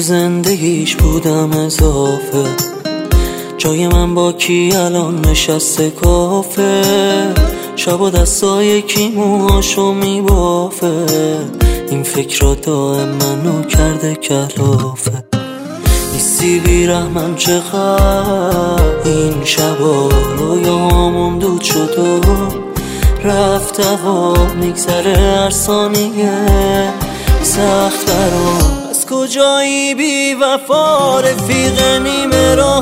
زندگیش بودم اضافه، جای من با کی الان نشسته کافه، شب و دستای کی موهاشو میبافه، این فکر دائم منو کرده کلافه. نیستی بیرحمم چقدر این شبا رویامون دود شد و رفت و میگذره هر ثانیه سخت برام. از کجایی بی وفا رفیق نیمه راه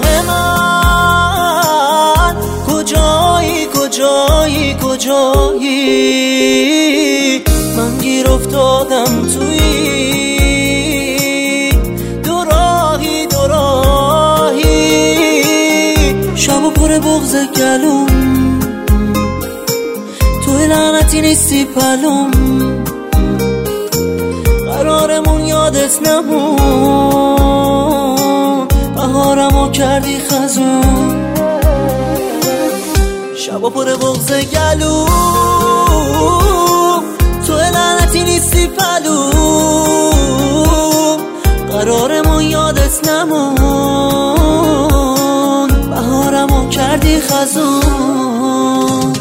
من، کجایی کجایی کجایی، من گیر افتادم توی دو راهی شب و پر بغض گلوم، توی لعنتی نیستی پلوم، قرارمون یادت نمون، بهارمو کردی خزون، شبا پر بغض گلوم، توی لعنتی نیستی پلوم، قرارمون یادت نمون، بهارمو کردی خزون.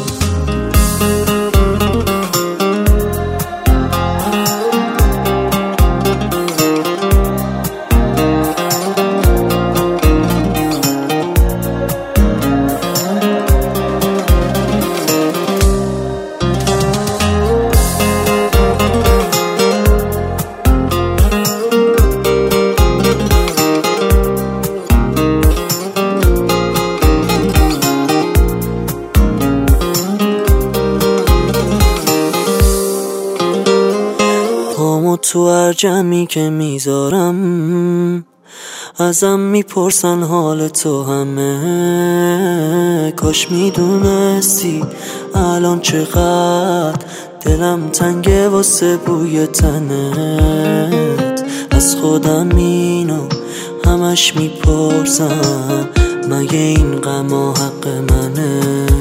تو هر جمعی که میذارم ازم میپرسن حال تو همه، کاش میدونستی الان چقدر دلم تنگه واسه بوی تنت. از خودم اینو همش میپرسم، مگه این غم حق منه؟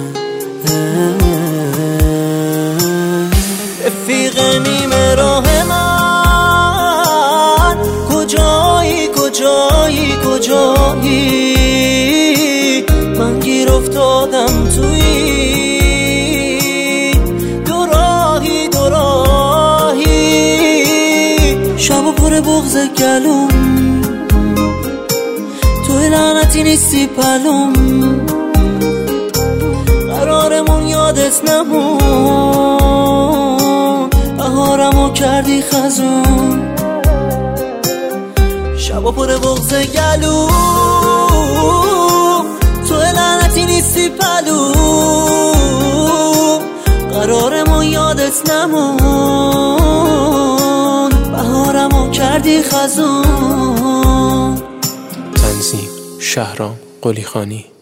رفیق نیمه راه من، کجایی کجایی کجایی، من گیر افتادم توی دو راهی شب و پر بغض گلوم، توی لعنتی نیستی پلوم، قرارمون یادت نمون، بهارمو کردی خزون، شبا پر بغض گلوم، تو لعنتی نیستی پلوم، قرارمو یادت نمون، بهارمو کردی خزون. تنظیم شهرام قلیخانی.